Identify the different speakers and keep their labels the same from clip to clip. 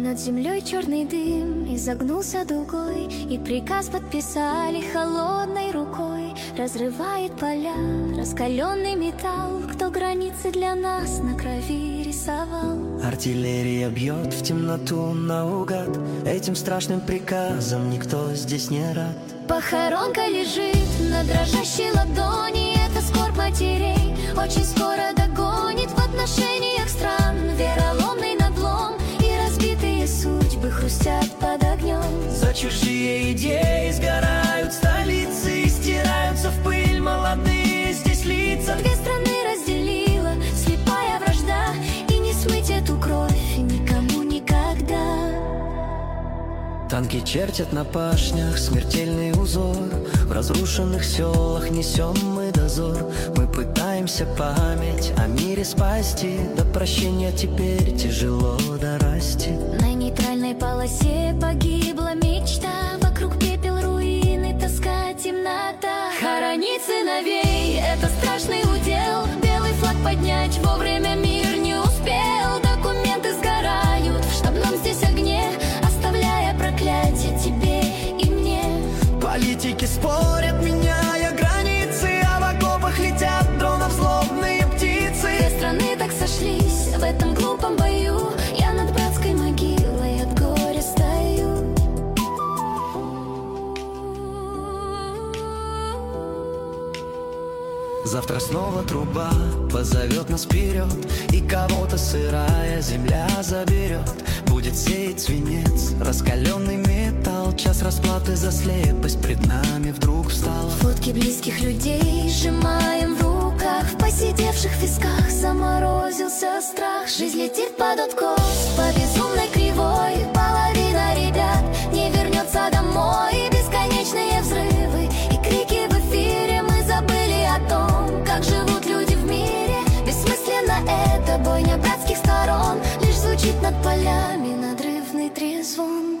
Speaker 1: Над землей черный дым изогнулся дугой, и приказ подписали холодной рукой. Разрывает поля раскаленный металл, кто границы для нас на крови рисовал.
Speaker 2: Артиллерия бьет в темноту наугад, этим страшным приказом никто здесь не рад.
Speaker 1: Похоронка лежит на дрожащей ладони, это скорбь матерей очень скоро догонит в отношениях стран. Вероломный надлом и разбитые судьбы хрустят под огнем.
Speaker 2: За чужие идеи сгорают столицы, и стираются в пыль молодые здесь лица.
Speaker 1: Две страны разделила слепая вражда, и не смыть эту кровь никому никогда.
Speaker 2: Танки чертят на пашнях смертельный узор, в разрушенных селах несем мы дозор. Мы пытаемся память о мире спасти, до прощения теперь тяжело дорасти.
Speaker 1: На нейтральной полосе погибла мечта, вокруг пепел, руины, тоска, темнота. Хоронить сыновей — это страшный удел, белый флаг поднять вовремя мир не успел. Документы сгорают в штабном здесь огне, оставляя проклятие тебе и мне.
Speaker 2: Политики спорят, меняя границы, а в окопах летят дронов злобные птицы.
Speaker 1: Две страны так сошлись в этом глупом бою, я над братской могилой от горя стою.
Speaker 2: Завтра снова труба позовет нас вперед, и кого-то сырая земля заберет. Будет сеять свинец, раскаленный металл, час расплаты за слепость пред нами вдруг встал.
Speaker 1: Фотки близких людей сжимаем в руках, в поседевших висках заморозился страх. Жизнь летит под откос, по безумной кривой, половина ребят не вернется домой. Бесконечные взрывы и крики в эфире, мы забыли о том, как живут люди в мире. Бессмысленно это бойня братских сторон, лишь звучит над полями надрывный трезвон.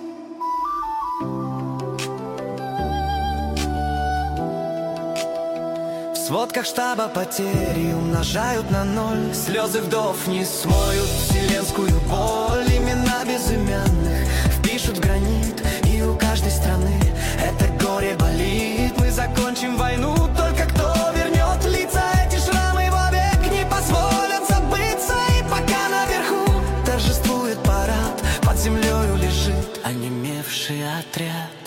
Speaker 2: В сводках штаба потери умножают на ноль, слезы вдов не смоют вселенскую боль. Имена безымянных впишут в гранит, и у каждой страны это горе болит. Мы закончим войну, только кто вернет лица, эти шрамы вовек не позволят забыться. И пока наверху торжествует парад, под землею лежит онемевший отряд.